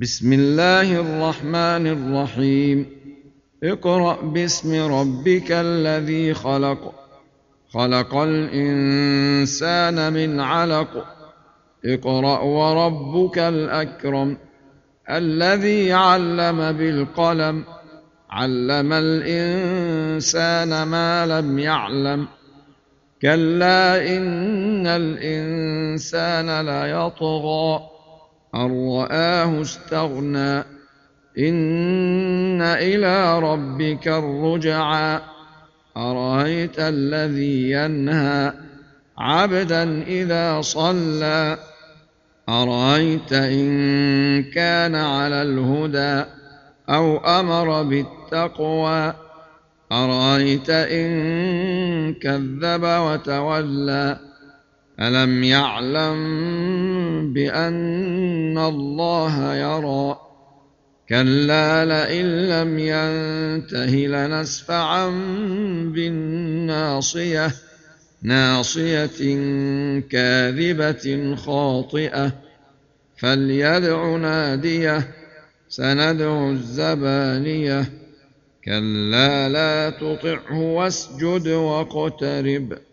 بسم الله الرحمن الرحيم. اقرأ باسم ربك الذي خلق. خلق الإنسان من علق. اقرأ وربك الأكرم الذي علم بالقلم علم الإنسان ما لم يعلم. كلا إن الإنسان ليطغى أن رآه استغنى إن إلى ربك الرجعى. أرأيت الذي ينهى عبدا إذا صلى. أرأيت إن كان على الهدى أو أمر بالتقوى. أرأيت إن كذب وتولى. ألم يعلم بأن الله يرى. كلا لئن لم ينته لنسفعا بالناصية ناصية كاذبة خاطئة فليدع ناديه سندع الزبانية. كلا لا تطعه واسجد واقترب